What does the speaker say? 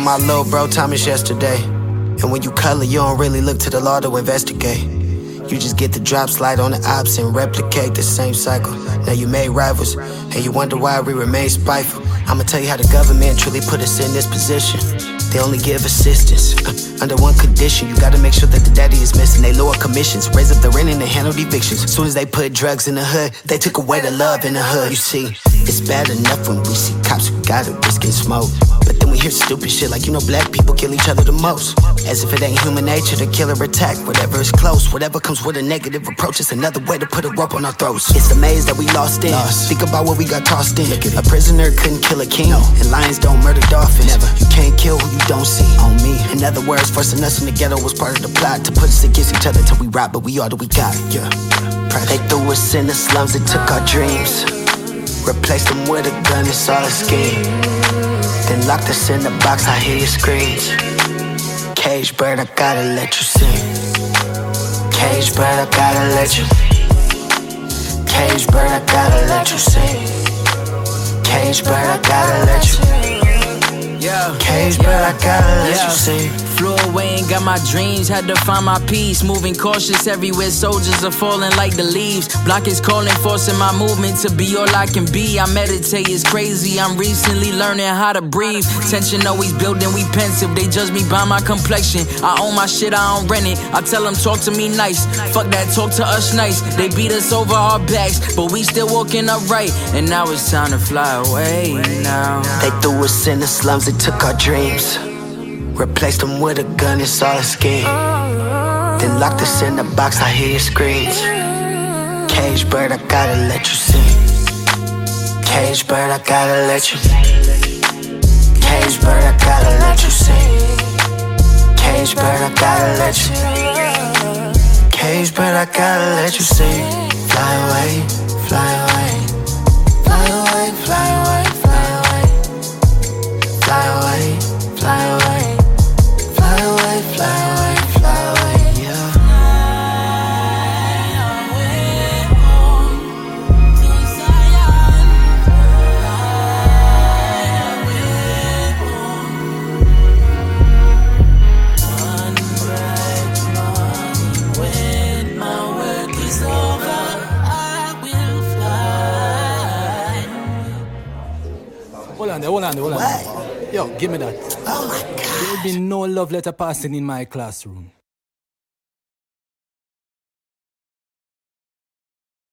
on my little bro, time is yesterday. And when you color, you don't really look to the law to investigate. You just get the drop, slide on the ops, and replicate the same cycle. Now you made rivals, and you wonder why we remain spiteful. I'ma tell you how the government truly put us in this position. They only give assistance under one condition. You gotta make sure that the daddy is missing. They lower commissions, raise up the rent and they handle evictions. Soon as they put drugs in the hood, they took away the love in the hood. You see, it's bad enough when we see cops who gotta risk and smoke, but then we hear stupid shit like, you know, black people kill each other the most. As if it ain't human nature to kill or attack whatever is close. Whatever comes with a negative approach, it's another way to put a rope on our throats. It's the maze that we lost in. Think about what we got tossed in. A prisoner couldn't kill a king, and lions don't murder dolphins. You can't kill who you don't see. On me. In other words, forcing us in the ghetto was part of the plot to put us against each other till we rot, but we all that we got. Yeah. They threw us in the slums and took our dreams, replaced them with a gun, it's all a scheme. Then locked us in the box, I hear your screams. Cage bird, I gotta let you sing. Cage bird, I gotta let you. Cage bird, I gotta let you sing. Cage bird, I gotta let you. Cage bird, I gotta let you sing. Flew away and got my dreams, had to find my peace. Moving cautious everywhere, soldiers are falling like the leaves. Block is calling, forcing my movement to be all I can be. I meditate, it's crazy, I'm recently learning how to breathe. Tension always building, we pensive, they judge me by my complexion. I own my shit, I don't rent it, I tell them talk to me nice. Fuck that, talk to us nice. They beat us over our backs, but we still walking upright. And now it's time to fly away now. They threw us in the slums, they took our dreams, replaced them with a gun, it's all a scheme. Then locked us in the box, I hear your screams. Cage bird, I gotta let you sing. Cage bird, I gotta let you. Cage bird, I gotta let you sing. Cage bird, I gotta let you. Cage bird, I gotta let you sing. Fly away, fly away. Fly away, fly away, fly away. Fly away, fly away. Fly away, fly away, fly away, yeah. One bright morning when my work is over, I will fly. Hold on there. What? Yo, give me that. Oh my God. There will be no love letter passing in my classroom.